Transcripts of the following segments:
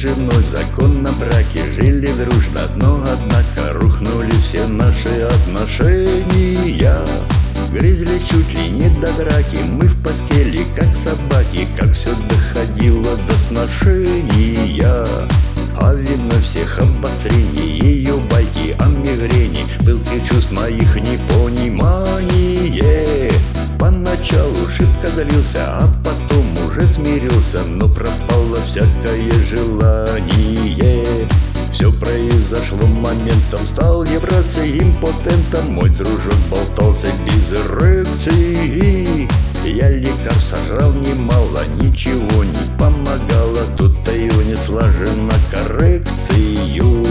женой в законном браке жили дружно, но однако рухнули все наши отношения. Грызли чуть ли не до драки, мы в постели как собаки, как все доходило до сношения. А видно всех обострений, ее байки о мигрени, пылких чувств моих непонимание. Поначалу шибко злился, а потом уже смирился, но пропало всякое желание. Все произошло моментом, стал я браться импотентом. Мой дружок болтался без эрекции. Я лекарств сожрал немало, ничего не помогало. Тут-то и унесла жена коррекцию.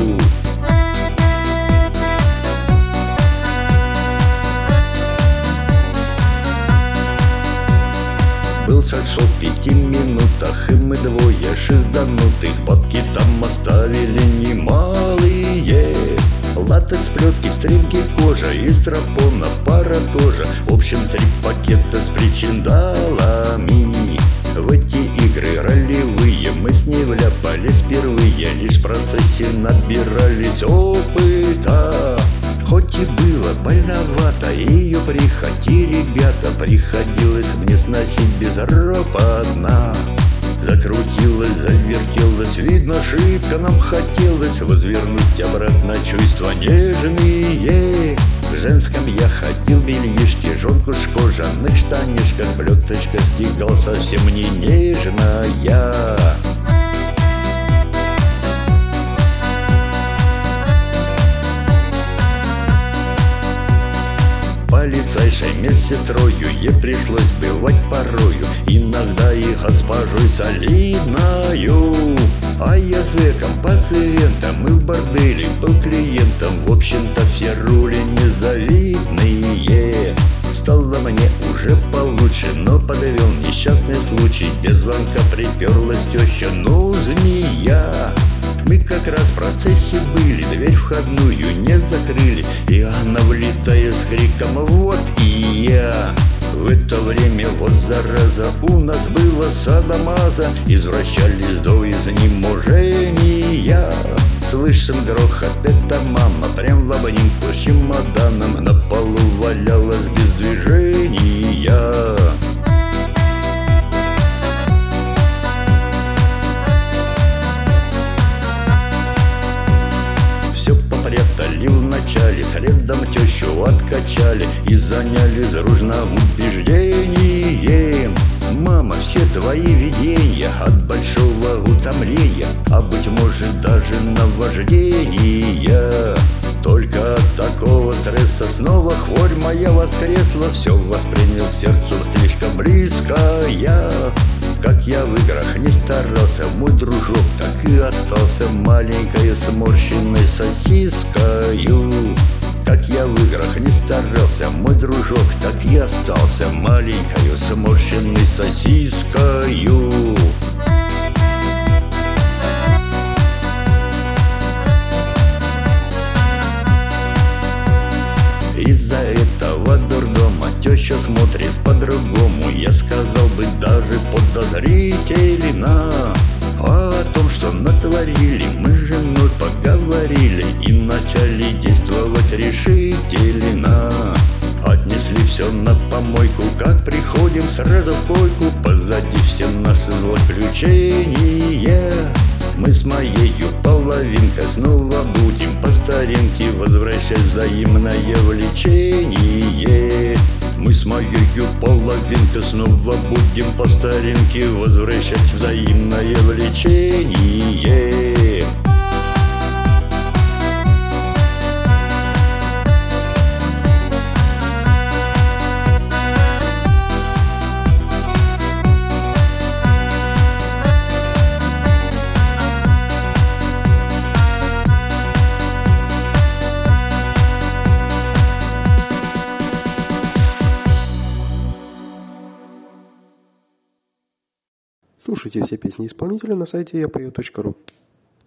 Был секс в 5 минутах, и мы двое шизанутых. Бабки там оставили немалые. Латекс, плетки, стринги, кожа и стропона, пара тоже. В общем, 3 пакета с причиндалами. В эти игры ролевые мы с ней вляпались впервые. Лишь в процессе набирались опыта. Хоть и было больновато, ее прихоти, ребята, приходилось мне сносить безропотно. Закрутилась, завертелась, видно, шибко нам хотелось возвернуть обратно чувства нежные. В женском я ходил бельишки, жонку в кожаных штанишках, плеточка стигал совсем не нежная. Полицайшей медсестрою ей пришлось бывать порою, иногда и госпожой солидною. А я зэком, пациентом и в борделе был клиентом. В общем-то все роли незавидные. Стало мне уже получше, но подвел несчастный случай. Без звонка приперлась теща, ну змея. Мы как раз в процессе были, дверь входную не закрыли, и она, влетая с криком «Вот и я!». В это время, вот зараза, у нас было садомаза, извращались до изнеможения. Слышим грохот, это мама прям в обнимку с чемоданом на полу валялась без движения. Прятали вначале, следом тещу откачали и заняли дружно убеждением. Мама, все твои видения от большого утомления, а быть может даже наваждения. Только от такого стресса снова хворь моя воскресла. Все воспринял к сердцу слишком близко я. Как я в играх не старался, мой дружок так и остался маленькой сморщенной сосискою. Как я в играх не старался, мой дружок так и остался маленькой сморщенной сосискою. Из-за этого дурдома теща смотрит по-другому. Я сказал бы даже подозрительно. А о том, что натворили, мы с женой поговорили и начали действовать решительно. Отнесли все на помойку, как приходим сразу в койку. Позади все наши злоключения. Мы с моею половинкой снова будем по старинке возвращать взаимное влечение. Мы с моею половинкой снова будем по старинке возвращать взаимное влечение. Слушайте все песни исполнителя на сайте yapeo.ru.